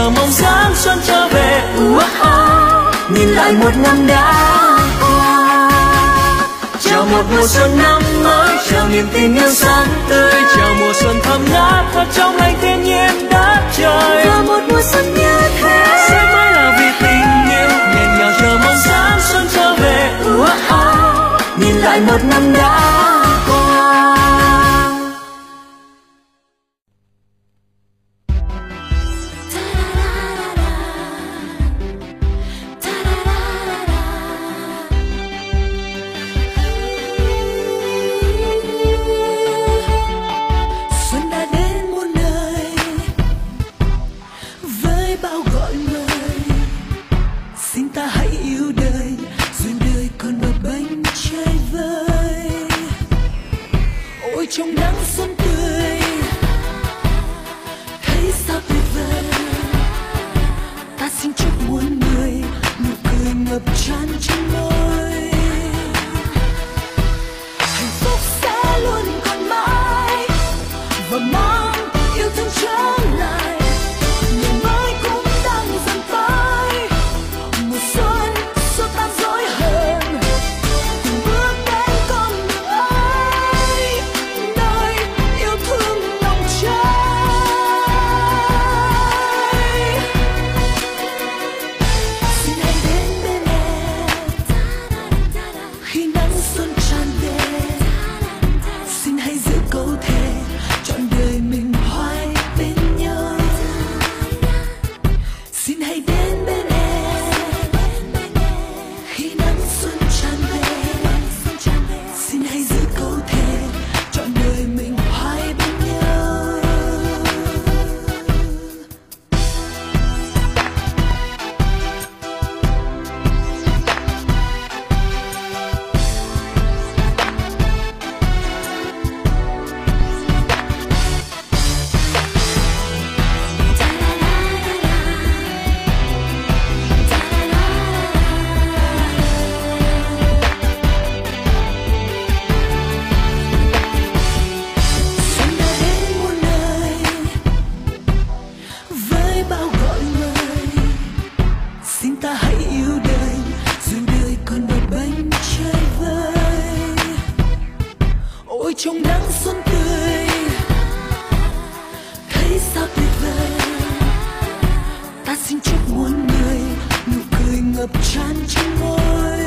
chờ mong sáng xuân trở về. Nhìn lại một năm đã qua, chào một mùa xuân năm mới, chào niềm tin yêu sáng tươi, chào mùa xuân thơm ngát thật trong lành thiên nhiên đất trời. và một mùa xuân như thế sẽ mãi là vì tình yêu, nghẹn ngào chờ mong sáng xuân trở về. nhìn lại một năm đã qua. Xuân đã đến muôn nơi với bao gọi mời, xin ta hãy yêu đời, duyên đời còn bập bênh chơi vơi. Ôi trong nắng xuân tươi thấy sao tuyệt vời, ta xin chúc muôn người nụ cười ngập tràn trên môi. Hạnh phúc sẽ luôn còn mãi và mong yêu thương trở lại. Ngày mới cũng đang dần tới, mùa xuân xua tan dối hờn, cùng bước đến con đường ấy, nơi yêu thương nồng cháy. Xin hãy đến bên em khi nắng xuân tràn về, xin hãy giữ câu thề trọn đời mình hoài bên nhau. Xin hãy đến bên em khi nắng xuân tràn về, xin hãy giữ câu thề trọn đời mình hoài bên nhau. Xuân đã đến muôn nơi với bao gọi mời, xin ta hãy yêu đời, dù đời còn bập bênh chơi vơi. Ôi trong nắng xuân tươi thấy sao tuyệt vời, ta xin chúc muôn người nụ cười ngập tràn trên môi.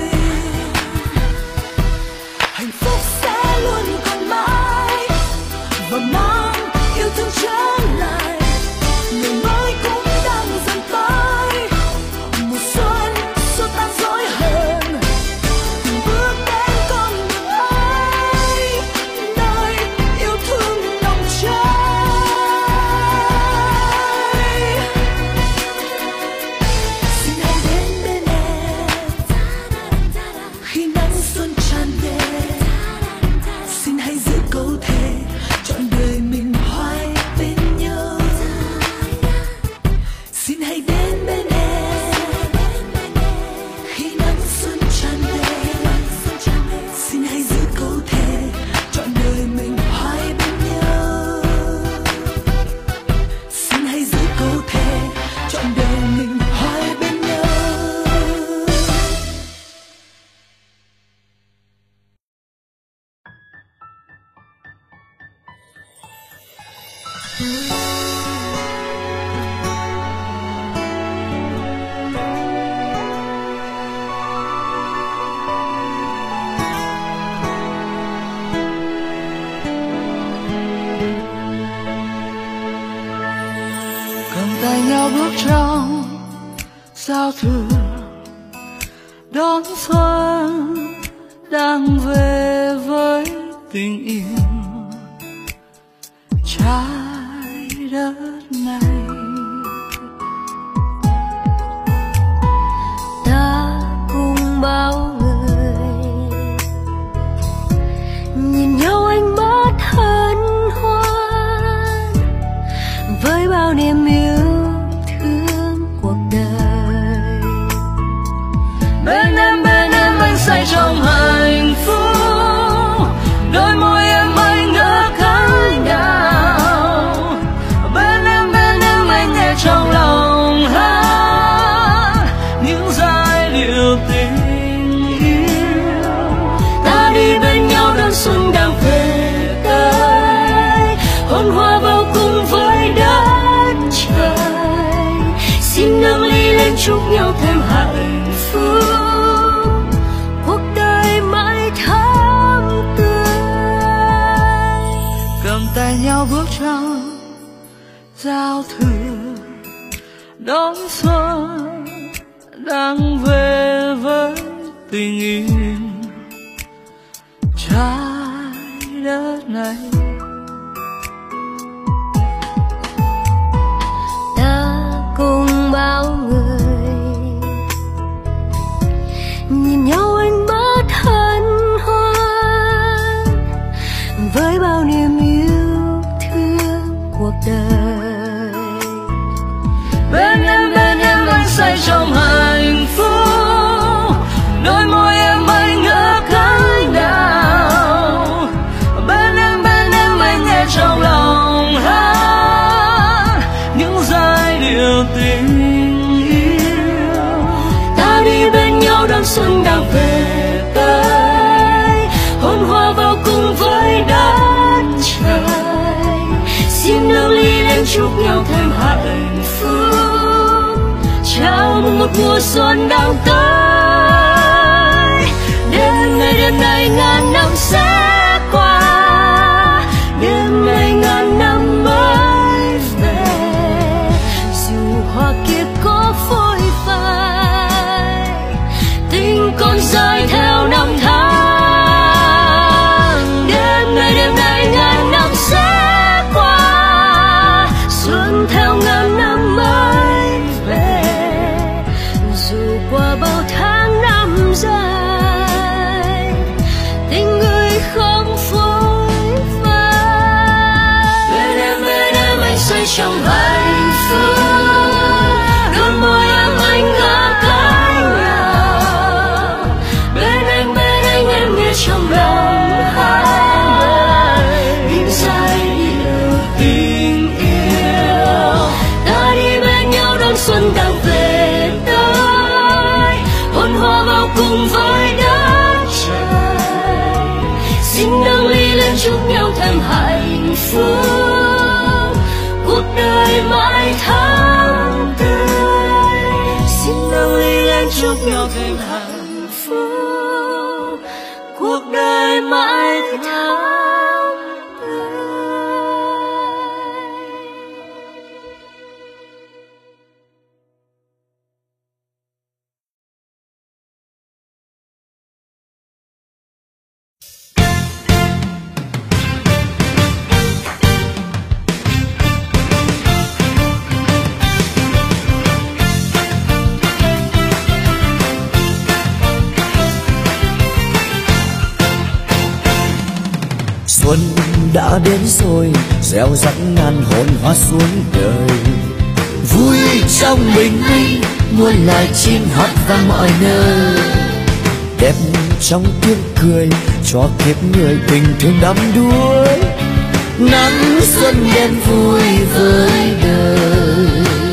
Hạnh phúc sẽ luôn còn mãi và mong yêu thương trở lại. Ngày mới cũng đang dần tới, mùa xuân xua tan dối hờn, cùng bước đến con đường ấy, nơi yêu thương nồng cháy. Xin hãy đến bên em khi nắng xuân tràn về, xin hãy giữ câu thề trọn đời mình hoài bên nhau. Xin hãy đến bên em khi nắng xuân tràn về, xin hãy giữ câu thề trọn đời mình hoài bên nhau. Xin hãy giữ câu thề trọn đời mình hoài bên nhau. cầm tay nhau bước trong giao thừa đón xuân đang về với tình yêu trái đất này. Ta cùng bao người nhìn nhau ánh mắt hân hoan với bao niềm yêu thương cuộc đời. Bên em anh say trong hạnh phúc, đôi môi em anh ngỡ kháng nhau. Bên lên chúc nhau thêm hạnh phúc, cuộc đời mãi thắm tươi. Cầm tay nhau bước trong giao thừa đón xuân đang về với tình yêu trái đất này. Ta cùng bao người nhìn nhau ánh mắt hân hoan với bao niềm yêu thương cuộc đời. Bên em anh say trong hạnh phúc, đôi môi em anh ngỡ cánh đào. Bên em anh nghe trong lòng hát những giai điệu tình yêu. Ta đi bên nhau đón xuân đang về tới, hôn hoa vào cùng với đất trời. Xin nâng ly lên chúc nhau thêm hạnh phúc, chào mừng một mùa xuân đang tới. Đêm này ngàn năm sẽ qua, đêm này ngàn năm mới về. Dù hoa kia có phôi phai, tình còn dài theo năm tháng. Đêm này ngàn năm sẽ qua, xuân theo ngàn năm mới về. Dù qua bao tháng năm dài, tình người không phôi phai. Bên em anh say trong hạnh phúc, đôi môi em anh ngỡ cánh đào. Bên anh em nghe trong lòng hát những giai điệu tình yêu. Ta đi bên nhau đón xuân đang về tới, hôn hoa vào cùng với đất trời. Xin nâng ly lên chúc nhau thêm hạnh phúc, cuộc đời mãi thắm tươi. Xin nâng ly lên chúc nhau thêm hạnh phúc, cuộc đời mãi thắm tươi. Xuân đã đến rồi, gieo rắc ngàn hồn hoa xuống đời. Vui trong bình minh, muôn loài chim hót vang mọi nơi. Đẹp trong tiếng cười, cho kiếp người tình thương đắm đuối. Nắng xuân đến vui với đời.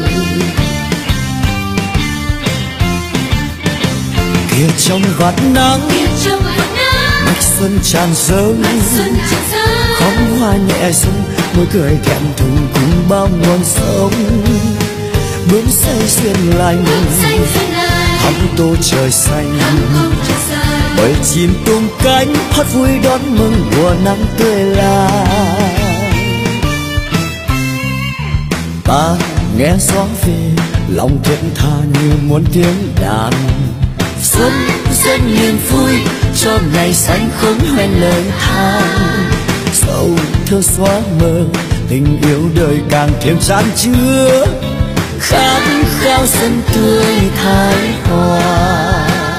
Kia trong vạt nắng, bách xuân tràn dâng, khóm hoa nhẹ rung, môi cười thẹn thùng cùng bao nguồn sống. Bướm say duyên lành, hóng tô trời xanh, bởi chim tung cánh hót vui đón mừng mùa nắng tươi lai. Ta nghe gió về, lòng thiết tha như muốn tiếng đàn. Xuân dân niềm vui cho ngày xanh không hẹn lời than. Sầu thơ xóa mờ, tình yêu đời càng thêm chan chứa. Khát khao xuân tươi thái hoa.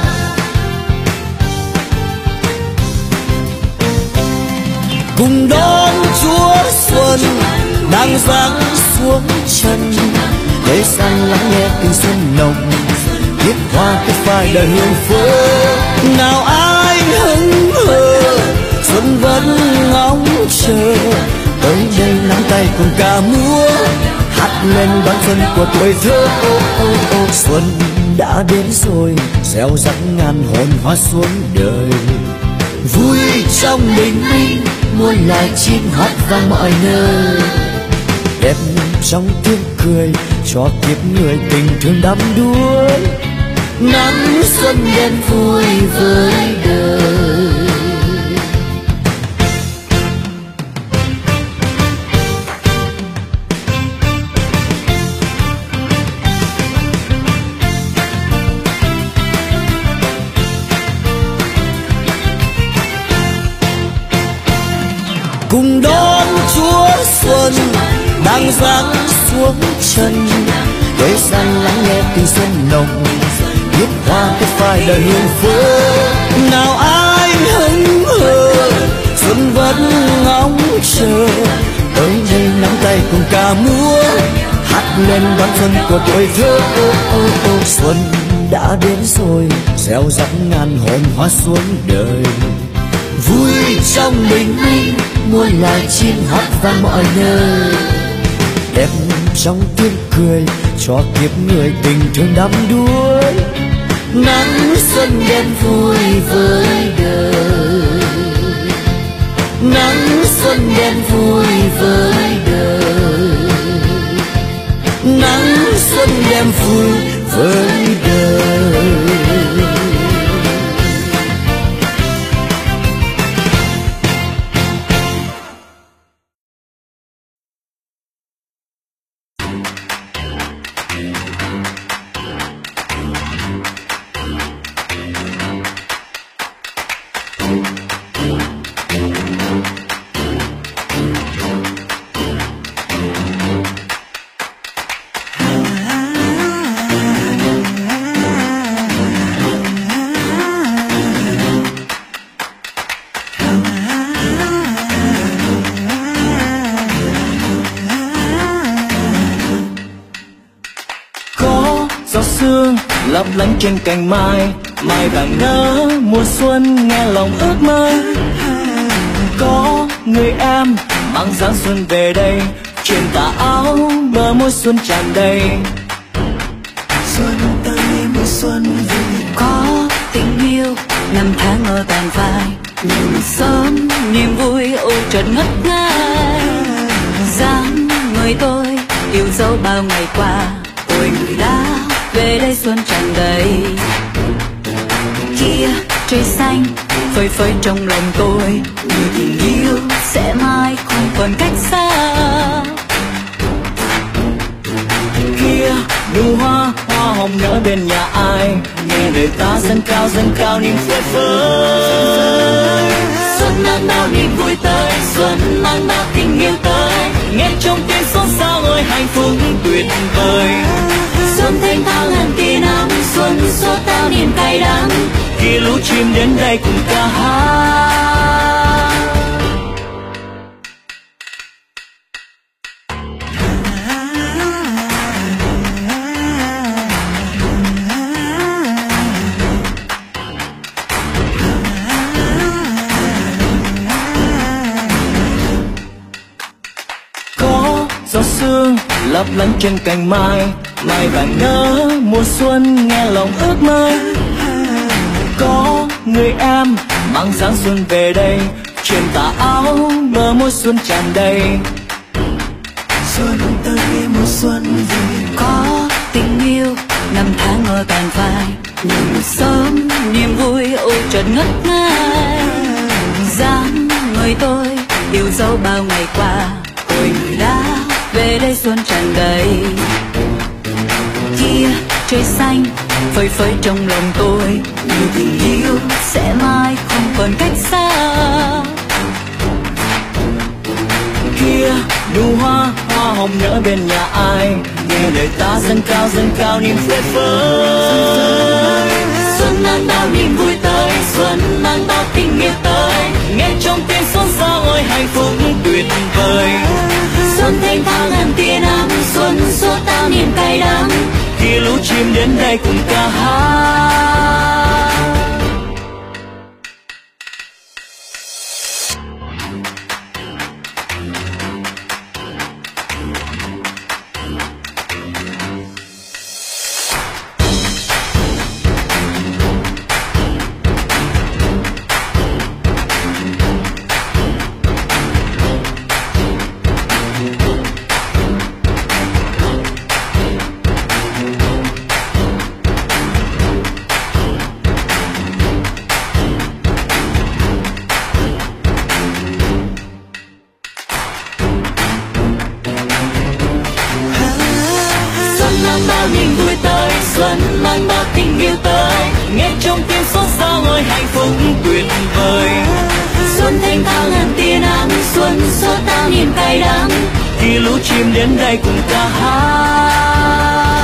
Cùng đón Chúa Xuân đang giáng xuống chân, để sang lắng nghe tiếng xuân nồng. Biết hoa kết phai đời hương phố, nào ai hững hờ, xuân vẫn ngóng chờ. Tới đây nắm tay cùng ca múa, hát lên đón xuân của tuổi thơ. Xuân đã đến rồi, gieo rắc ngàn hồn hoa xuống đời. Vui trong bình minh, muôn loài chim hót vang mọi nơi. đẹp trong tiếng cười cho kiếp người tình thương đắm đuối. Nắng xuân đến vui với đời. Cùng đón Chúa Xuân đang giáng xuống chân, cây xanh lắng nghe tiếng xuân nồng, biết hoa kết phai đời hương phấn. Nào ai hững hờ xuân vẫn ngóng chờ, tới đây nắm tay cùng ca múa, hát lên đón xuân của tuổi thơ. Xuân đã đến rồi, gieo rắc ngàn hồn hoa xuống đời. Vui trong bình minh, muôn loài chim hót vang mọi nơi. Đẹp trong tiếng cười cho kiếp người tình thương đắm đuối. Nắng xuân đến vui với đời. Nắng xuân đến vui với đời. Nắng xuân đem vui với đời. lấp lánh trên cành mai, mai vàng nở mùa xuân nghe lòng ước mơ. Có người em mang dáng xuân về đây, trên tà áo bờ môi xuân tràn đầy. Xuân tới mùa xuân về, có tình yêu năm tháng ở tàn phai, nhưng sớm niềm vui ôi chợt ngất ngây. Dáng người tôi yêu dấu bao ngày qua, ôi người đã về đây xuân tràn đầy. Kia trời xanh phơi phới trong lòng tôi, như tình yêu sẽ mãi không còn cách xa. Kia nụ hoa hoa hồng nở bên nhà ai, nghe lời ta dâng cao niềm phơi phới. Xuân mang bao niềm vui tới, xuân mang bao tình yêu tới, nghe trong tiếng xôn xao ơi hạnh phúc tuyệt vời. Xuân thanh thang ngàn tia nắng, xuân xóa tan niềm cay đắng, khi lũ chim đến đây cùng ca hát. Có gió sương lấp lánh trên cành mai, mai vàng nở mùa xuân nghe lòng ước mơ. Có người em mang dáng xuân về đây, trên tà áo bờ môi xuân tràn đầy. Xuân tới mùa xuân về, có tình yêu năm tháng ở tàn phai, nhưng sớm niềm vui ôi chợt ngất ngây. Dáng người tôi yêu dấu bao ngày qua, ôi người đã về đây xuân tràn đầy. Kia trời xanh phơi phới trong lòng tôi, như tình yêu sẽ mãi không còn cách xa. Kia nụ hoa hoa hồng nở bên nhà ai, nghe lời ta dâng cao niềm phơi phới. Xuân mang bao niềm vui tới, xuân mang bao tình yêu tới, nghe trong tiếng xôn xao ôi hạnh phúc tuyệt vời. xuân thanh thang ngàn tia nắng, xuân xóa tan niềm cay đắng, khi lũ chim đến đây cùng ca hát. xuân mang bao tình yêu tới, nghe trong tim xót xa ôi hạnh phúc tuyệt vời. Xuân thanh thang ngàn tia nắng, xuân xóa tan niềm cay đắng, khi lũ chim đến đây cùng ca hát.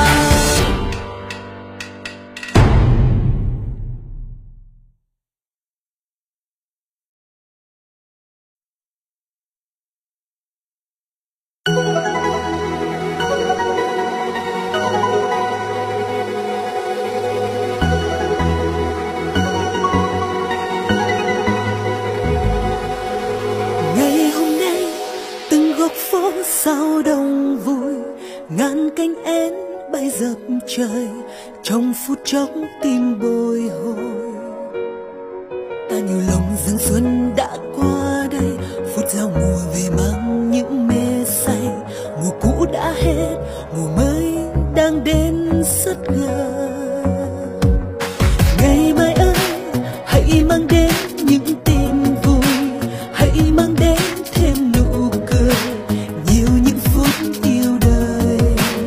ngày hôm nay từng góc phố sao đông vui, ngàn cánh én bay dập trời, trong phút chốc tim bồi hồi. Ta nhiều lòng rằng xuân đã qua đây, phút giao mùa về mang những mê say. Mùa cũ đã hết, mùa mới đang đến rất gần. Ngày mai ơi, hãy mang đến những tin vui, hãy mang đến thêm nụ cười, nhiều những phút yêu đời.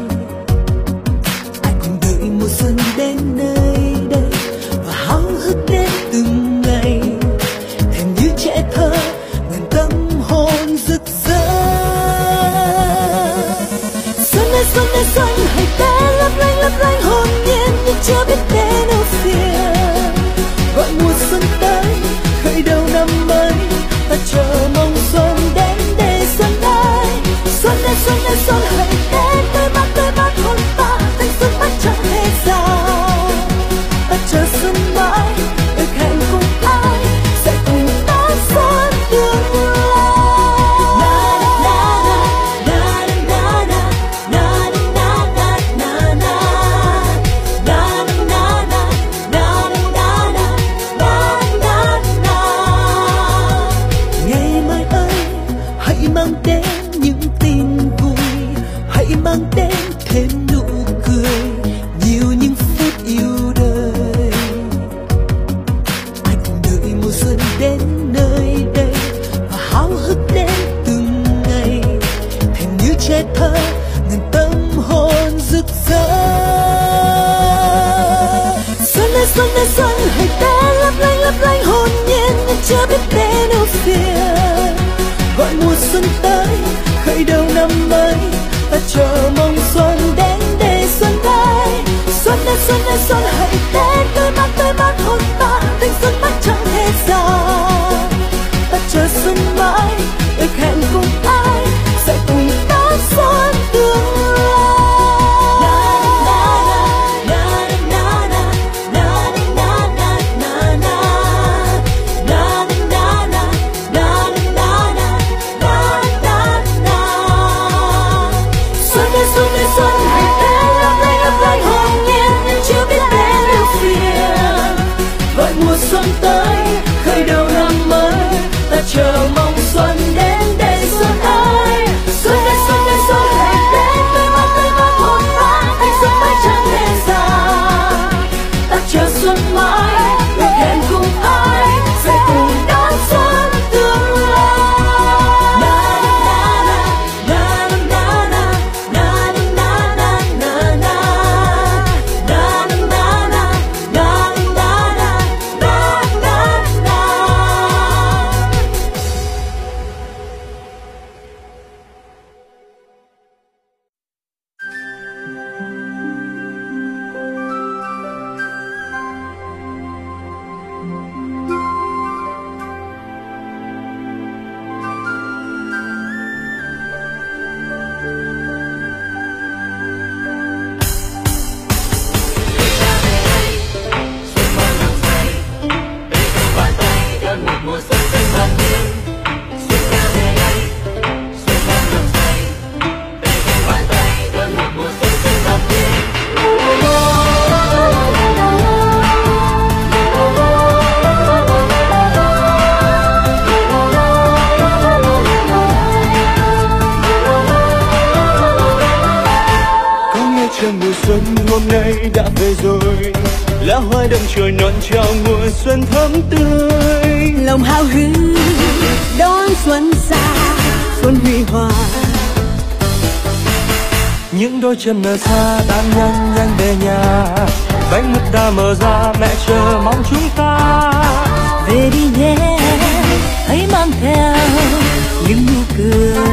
Ai cùng đợi mùa xuân đến nơi đây và háo hức đến từng ngày, thèm như trẻ thơ ngàn tâm hồn rực rỡ. Xuân ơi xuân ơi xuân, hãy đến lấp lánh hồn nhiên nhưng chưa biết tên ưu phiền. Gọi mùa xuân tới khởi đầu năm mới, ta chờ mong xuân đến để xuân ơi. Xuân ơi xuân ơi xuân, hãy đến tươi mát hồn ta, thanh xuân mãi chẳng hề già. Ta chờ xuân mãi, ước hẹn cùng ai sẽ cùng đón xuân tương lai. Ngày mai ơi, hãy mang đến những tin vui, hãy mang đến thêm nụ cười, nhiều những phút yêu đời. Ai cùng đợi mùa xuân đến nơi đây và háo hức đến từng ngày, thèm như trẻ thơ ngàn tâm hồn rực rỡ. Xuân ơi xuân, hãy đến lấp lánh hồn nhiên nhưng chưa biết tên ưu phiền. Gọi mùa xuân tới khởi đầu năm mới, ta chờ mong xuân đến để xuân ơi. Xuân ơi xuân, hãy đến tươi mát hồn ta, thanh xuân mãi chẳng hề già. Ta chờ xuân mãi, ước hẹn cùng ai sẽ cùng đón xuân tương lai. Xuân hãy đến lấp lánh hồn nhiên nhưng chưa biết tên ưu phiền. Gọi mùa xuân tới khởi đầu năm mới, ta chờ mong xuân đến để xuân ơi. Xuân ơi xuân, hãy đến tươi mát hồn ta, thanh xuân mãi chẳng hề già. Ta chờ xuân mãi, ước hẹn cùng ai sẽ cùng đón xuân tương lai. hôm nay đã về rồi, lá hoa đâm chồi non chào mùa xuân thắm tươi. Lòng hào hứng đón xuân xa, xuân huy hoàng. Những đôi chân nở xa tan nhanh nhanh về nhà, đã mở ra, mẹ chờ mong chúng ta. Về đi nhé, hãy mang theo những nụ cười.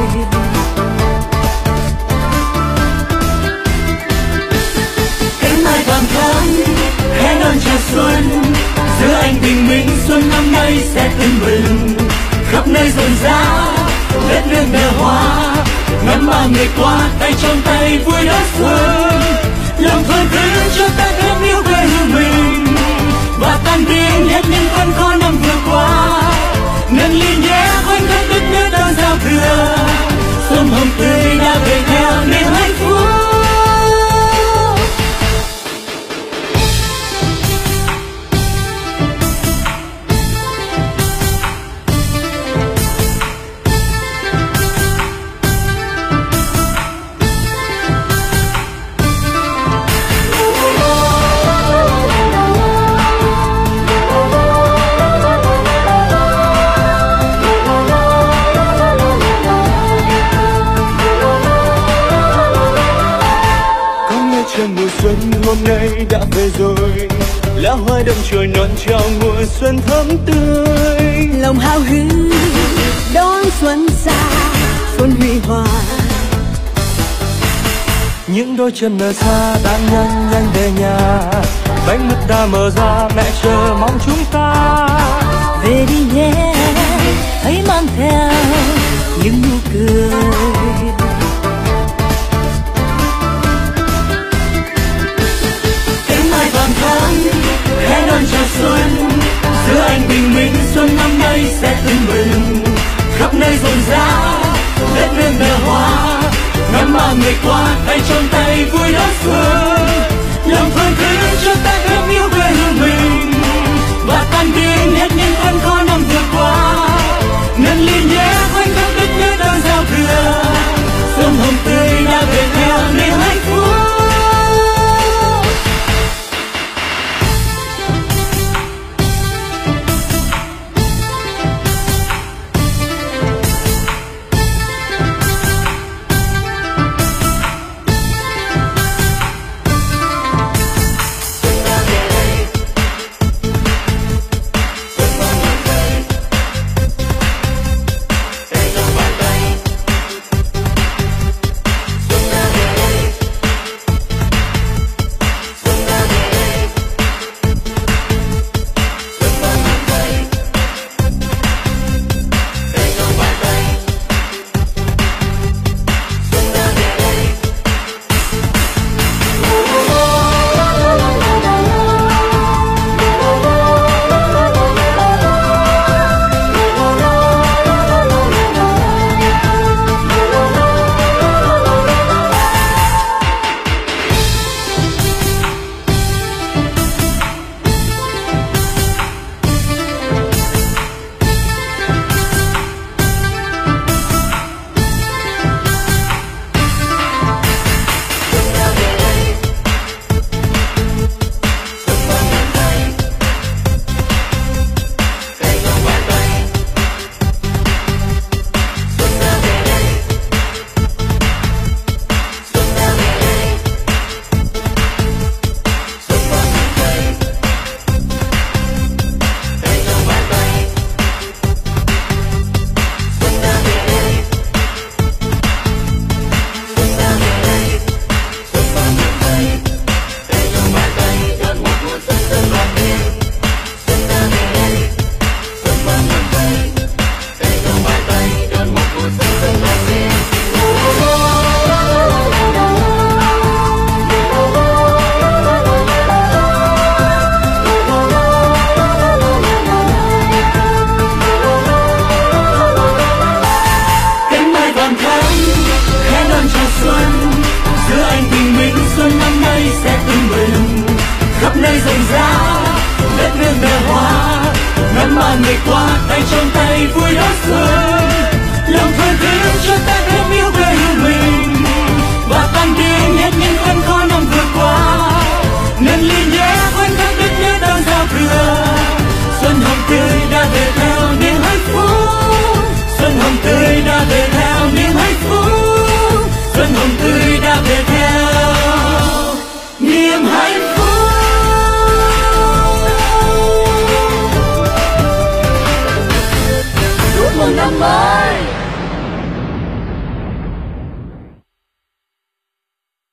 Cánh mai vàng thắm hé đón chào xuân, giữa anh bình minh xuân năm nay sẽ tưng bừng. Khắp nơi rộn rã đất nước nở hoa, ngắm bao người qua tay trong tay vui đón xuân. Lòng phơi phới cho ta thêm yêu quê hương mình, và tan biến hết những cơn khó năm vừa qua. Nâng ly nhé khoảnh khắc đất nước đang giao thừa, xuân hồng tươi đã về theo niềm hạnh phúc. Mùa xuân hôm nay đã về rồi, lá hoa đâm chồi non chào mùa xuân thắm tươi. Lòng hào hứng đón xuân xa, xuân huy hoàng. Những đôi chân ở xa đang nhanh nhanh về nhà, bánh mứt đã mở ra, mẹ chờ mong chúng ta. Về đi nhé, hãy mang theo những nụ cười. Vàng thắm hé đón chào xuân, giữa anh bình minh xuân năm nay sẽ tưng bừng. Khắp nơi rộn rã đất nước nở hoa, ngắm bao người qua tay trong tay vui đón xuân. Lòng phơi phới cho ta thêm yêu quê hương mình, và tan biến hết những cơn khó năm vừa qua. Nâng ly nhé khoảnh khắc đất nước đang giao thừa, xuân hồng tươi đã về theo niềm hạnh phúc. người qua tay trong tay vui đón xuân.